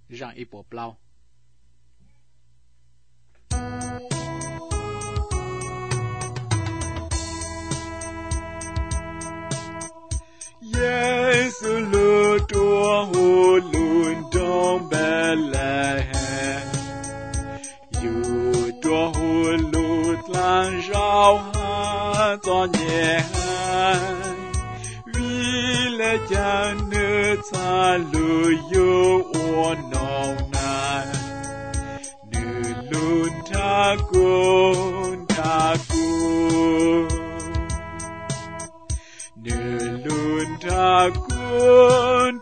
rằng y bộ plau Giêsu lu tua hu luôn trong Bethlehem dù tua hu lu lan rau ha cho nhẹ vì lẽ cha nữ cha lu yêu ôn nồng nàn nữ luôn tha cun nữ luôn tha cun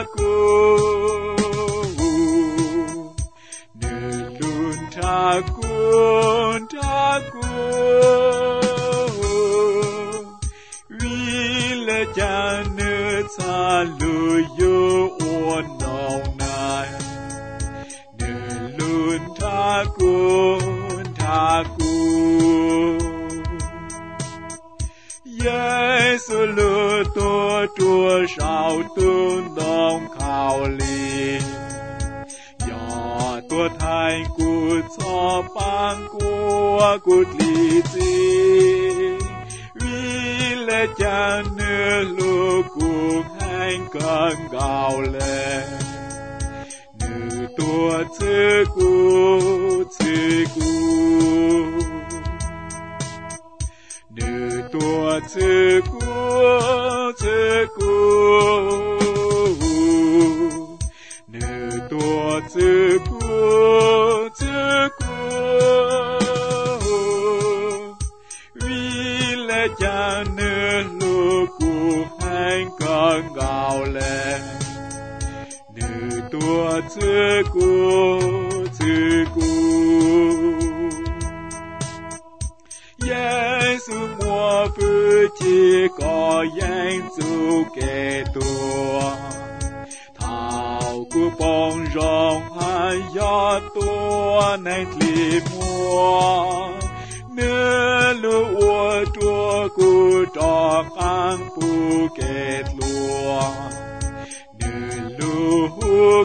nữ luôn tha cun vì lẽ cha nữ cha lu yêu ôn nồng nàn nữ luôn tha cun Giêsu lu tua sao tương đồng khảo lý do tua thành cút cho bang của cút lý gì vì lẽ cha nữ lu cuộc hành cần gạo lệ nữ tua chữ cút nữ tua chữ cú nữ tua chữ cú vì lẽ cha nữ lu cuộc hành cần gạo lệ nữ tua chữ cú Giêsu mua phu chỉ có danh chủ kẻ tua thảo của bông rong hai gió tua nên li mua nữ lu ua tua của trò khang phu kẻ lúa nữ lu hu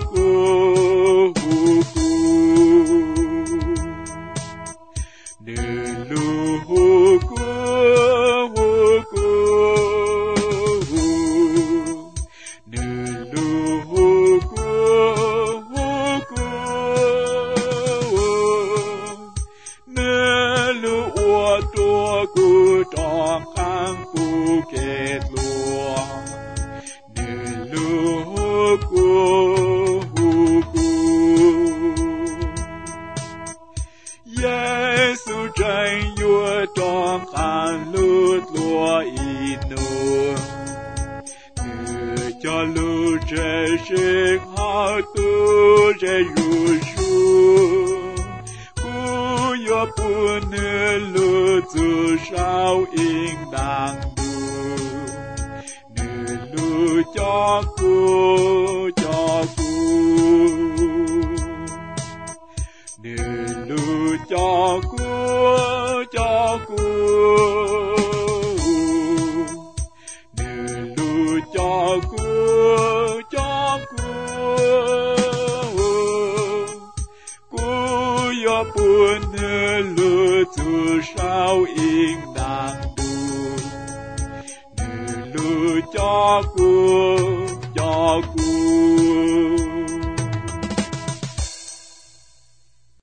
Giêsu tranh vua trong khăn lút lúa inu từ cho lũ trẻ sinh hao tu trẻ ru su cú yo pu nữ lũ tu sao in đang du nữ lũ cho cu nữ lu cho cu nữ lu cho cu yo pu nữ lu tu sao in đang du nữ lu cho cu